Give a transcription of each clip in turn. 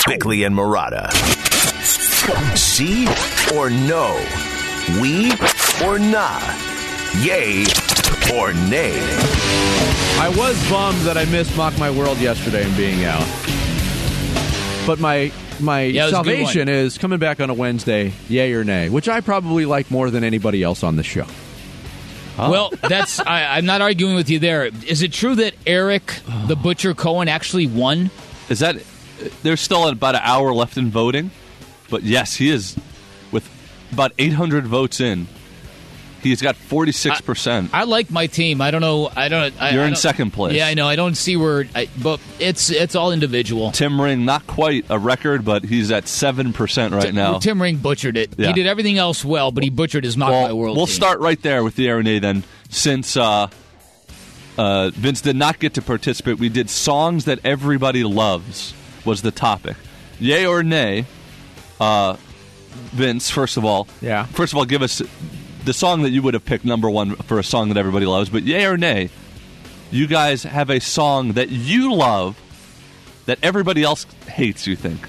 Bickley and Marotta. See or no? We or nah? Yay or nay? I was bummed that I missed Mock My World yesterday and being out. But my salvation is coming back on a Wednesday, yay or nay, which I probably like more than anybody else on the show. Oh. Well, that's I'm not arguing with you there. Is it true that Eric the Butcher Cohen actually won? Is that there's still about an hour left in voting? But yes, he is with about 800 votes in. He's got 46%. I like my team. I don't know. You're in second place. Yeah, I know. I don't see where, but it's all individual. Tim Ring, not quite a record, but he's at 7% right now. Tim Ring butchered it. Yeah. He did everything else well, but he butchered his Mock My World. We'll team. start right there with the Air then, since Vince did not get to participate. We did songs that everybody loves was the topic. Yay or nay? Vince, first of all, give us the song that you would have picked number one for a song that everybody loves. But yay or nay, you guys have a song that you love that everybody else hates, you think?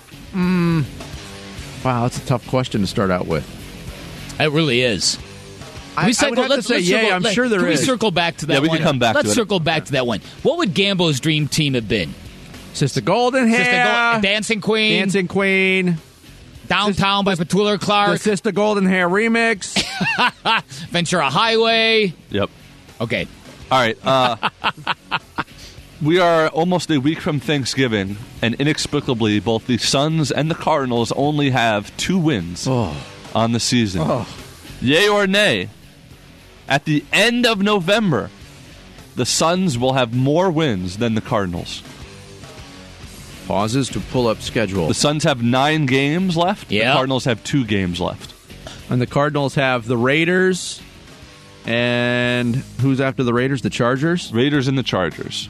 Wow, that's a tough question to start out with. It really is. I would have to say yay. I'm sure there is. Can we circle back to that one? Yeah, we can come back to it. Let's circle back to that one. What would Gambo's dream team have been? Sister Golden Hair. Dancing Queen. Downtown by Petula Clark. The Sister Golden Hair remix. Ventura Highway. Yep. Okay. All right. We are almost a week from Thanksgiving, and inexplicably, both the Suns and the Cardinals only have 2 wins on the season. Yay or nay? At the end of November, the Suns will have more wins than the Cardinals. Pauses to pull up schedule. The Suns have 9 games left. Yeah. The Cardinals have 2 games left. And the Cardinals have the Raiders. And who's after the Raiders? The Chargers? Raiders and the Chargers.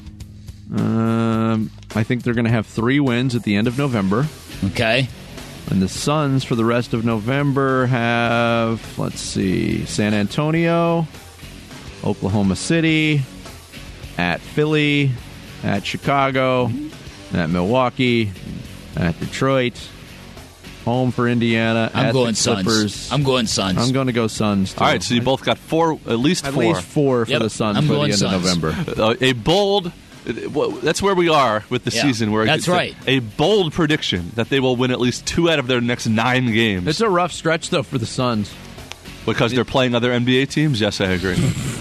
I think they're going to have 3 wins at the end of November. Okay. And the Suns for the rest of November have, let's see, San Antonio, Oklahoma City, at Philly, at Chicago, at Milwaukee, at Detroit, home for Indiana. I'm going Clippers. Suns. I'm going Suns. I'm going to go Suns, too. All right, so you both got 4, at least 4. At least 4 for the Suns I'm by the going end Suns. of November. A bold... That's where we are with the season. Where that's right. A bold prediction that they will win at least 2 out of their next 9 games. It's a rough stretch, though, for the Suns. Because they're playing other NBA teams? Yes, I agree.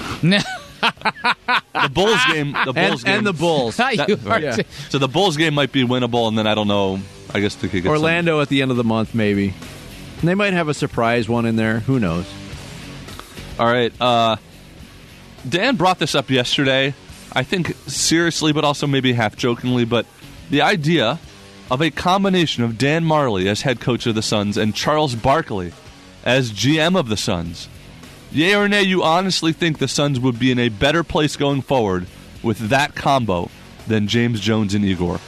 The Bulls game. And the Bulls. So the Bulls game might be winnable, and then I don't know. I guess they could get Orlando at the end of the month, maybe. And they might have a surprise one in there. Who knows? All right. Dan brought this up yesterday. I think seriously, but also maybe half-jokingly, but the idea of a combination of Dan Marley as head coach of the Suns and Charles Barkley as GM of the Suns. Yay or nay, you honestly think the Suns would be in a better place going forward with that combo than James Jones and Igor?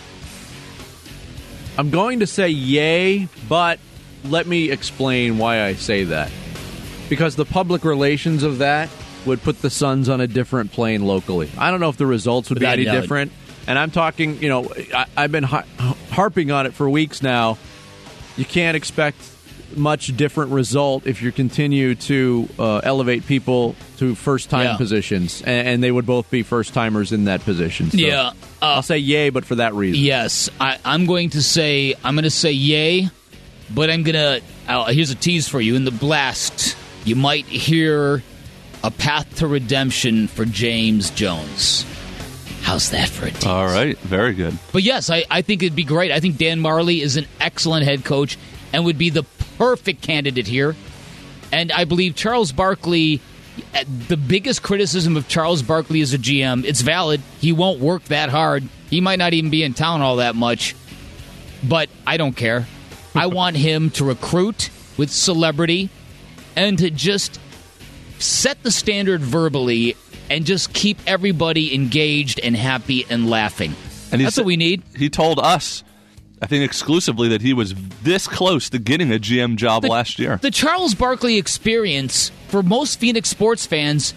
I'm going to say yay, but let me explain why I say that. Because the public relations of that would put the Suns on a different plane locally. I don't know if the results would be any different. And I'm talking, I've been harping on it for weeks now. You can't expect much different result if you continue to elevate people to first-time positions. And they would both be first-timers in that position. So I'll say yay, but for that reason. Yes. I'm going to say yay, but I'm going to... here's a tease for you. In the blast, you might hear... a path to redemption for James Jones. How's that for a tease? All right, very good. But yes, I think it'd be great. I think Dan Marley is an excellent head coach and would be the perfect candidate here. And I believe Charles Barkley, the biggest criticism of Charles Barkley as a GM, it's valid. He won't work that hard. He might not even be in town all that much. But I don't care. I want him to recruit with celebrity and to just... set the standard verbally and just keep everybody engaged and happy and laughing. And that's what we need. He told us, I think exclusively, that he was this close to getting a GM job last year. The Charles Barkley experience, for most Phoenix sports fans,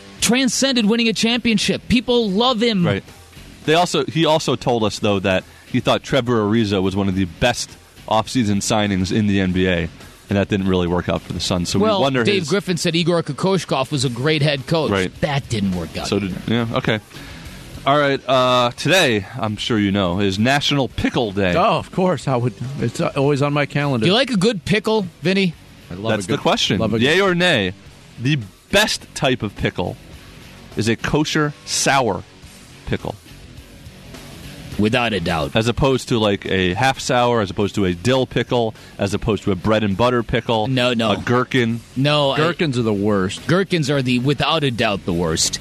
transcended winning a championship. People love him. Right. He also told us, though, that he thought Trevor Ariza was one of the best offseason signings in the NBA, and that didn't really work out for the Suns. So we wonder. Dave Griffin said Igor Kokoshkov was a great head coach. Right. That didn't work out. So okay. All right. Today, I'm sure you know, is National Pickle Day. Oh, of course. It's always on my calendar. Do you like a good pickle, Vinny? I love That's the question. Yay or nay? The best type of pickle is a kosher sour pickle. Without a doubt. As opposed to like a half sour, as opposed to a dill pickle, as opposed to a bread and butter pickle. No. A gherkin. No. Gherkins are the worst. Gherkins are without a doubt the worst.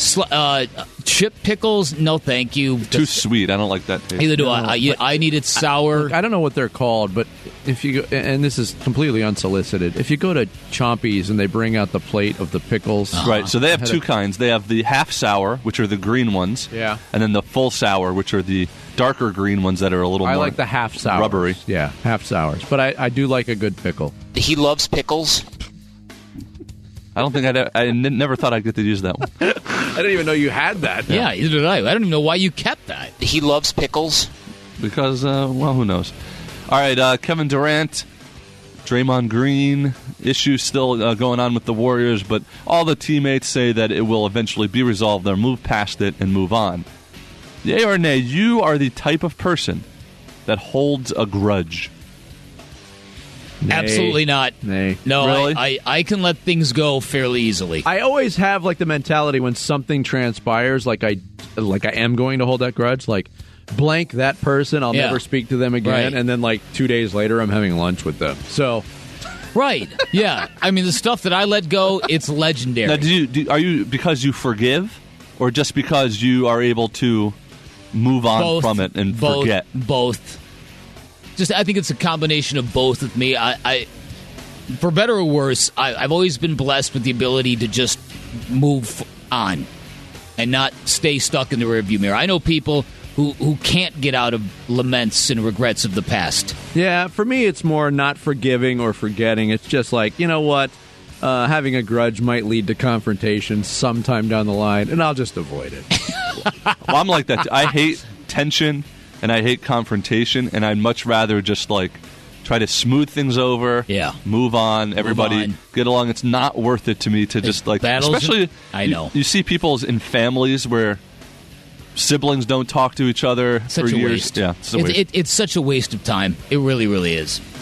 Chip pickles, no thank you. Too sweet. I don't like that taste. Neither do I. I need it sour. Look, I don't know what they're called, but if you go, and this is completely unsolicited, if you go to Chompy's and they bring out the plate of the pickles. Right, so they have two kinds. They have the half sour, which are the green ones. Yeah. And then the full sour, which are the darker green ones that are a little more I like the half sours. Rubbery. Yeah, half sours. But I do like a good pickle. He loves pickles. I don't think I never thought I'd get to use that one. I didn't even know you had that. Yeah, either did I. I don't even know why you kept that. He loves pickles. Because, well, who knows? All right, Kevin Durant, Draymond Green, issues still going on with the Warriors, but all the teammates say that it will eventually be resolved. They'll move past it and move on. Yay or nay, you are the type of person that holds a grudge. Nay. Absolutely not. Nay. No, Really? I can let things go fairly easily. I always have like the mentality when something transpires, like I am going to hold that grudge, like blank that person, I'll never speak to them again, Right. and then like 2 days later, I'm having lunch with them. So, Right. Yeah. I mean, the stuff that I let go, it's legendary. Now, are you because you forgive, or just because you are able to move on from it and forget? Both. Just, I think it's a combination of both with me. I for better or worse, I've always been blessed with the ability to just move on and not stay stuck in the rearview mirror. I know people who can't get out of laments and regrets of the past. yeah, for me, it's more not forgiving or forgetting. It's just like, you know what? Having a grudge might lead to confrontation sometime down the line, and I'll just avoid it. Well, I'm like that. I hate tension and I hate confrontation, and I'd much rather just like try to smooth things over, move on, everybody get along. It's not worth it to me to just like, battles, especially I know. You see people in families where siblings don't talk to each other Such for a years. waste. Yeah, it's a waste. It's such a waste of time. It really, really is.